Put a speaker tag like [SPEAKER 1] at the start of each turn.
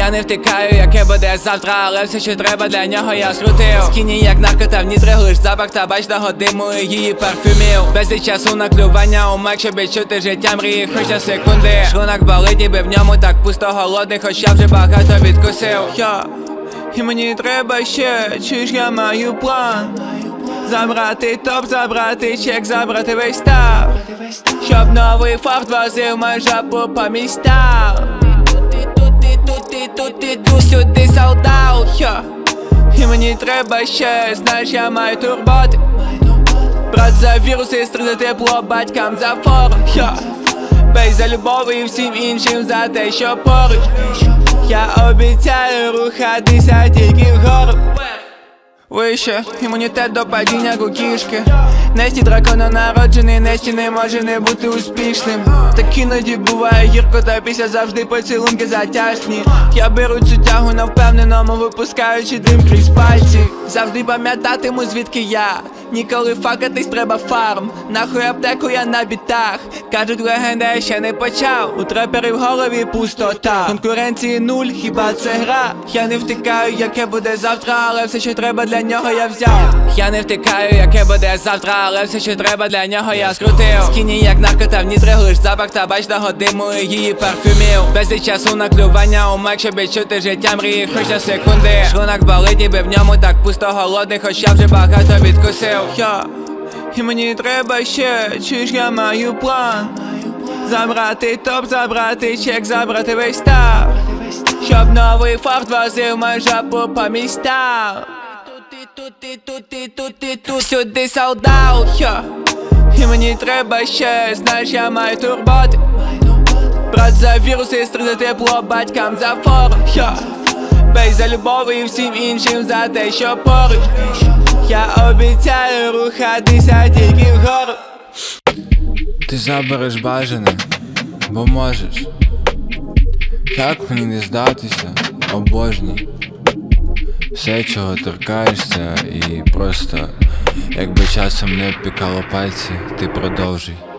[SPEAKER 1] Я не втикаю, яке буде завтра, але все, що треба для нього, я скрутив. Скіні як наркота, в нітрих лиш запах табачного диму і її парфюмів. Безліч часу на клювання у мек, щоб відчути життя мрії хоч на секунди. Шлунок болить, ніби в ньому так пусто голодний, хоч я вже багато відкусив. І мені треба ще, чуєш, я маю план. Забрати топ, забрати чек, забрати весь став. Щоб новий факт возив мою жабу по містам. Тут сюди солдат. І мені треба ще, знаєш, я маю турботи. Брат за вірус, сестри за тепло, батькам за фору. Бей за любов і всім іншим за те, що поруч. Я обіцяю рухатися тільки вгору. Вище, імунітет до падіння, як у кішки. Несті дракона народжений, Несті не може не бути успішним. Так іноді буває гірко, та після завжди поцілунки затяжні. Я беру цю тягу на впевненому, випускаючи дим крізь пальці. Завжди пам'ятатиму, звідки я. Ніколи факатись, треба фарм. Нахуй аптеку, я на бітах. Кажуть, легенда, я ще не почав. У треперів в голові пустота. Конкуренції нуль, хіба це гра? Я не втикаю, яке буде завтра, але все, що треба для нього, я взяв. Я не втикаю, яке буде завтра, але все, що треба для нього, я скрутив. Скіні як наркота, в нітрих лиш запах табачного диму і її парфюмів. Безліч часу на клювання у мек, щоб відчути життя мрії хоч на секунди. Шлунок болить, ніби в ньому так пусто голодний, хоч я вже багато відкусив. І мені треба ще, чуєш, я маю план. Забрати топ, забрати чек, забрати весь став. Щоб новий факт возив мою жабу по містам. Тут сюди солдат. І мені треба ще, знаєш, я маю турботи. Брат за вірус, сестри за тепло, батькам за фору. Бей за любов і всім іншим за те, що поруч. Я обіцяю рухатися тільки вгору.
[SPEAKER 2] Ти забереш бажане, бо можеш. Як мені не здатися, обожній. Все, чого торкаєшся, і просто, якби часом не обпікало пальці, ти продовжуй.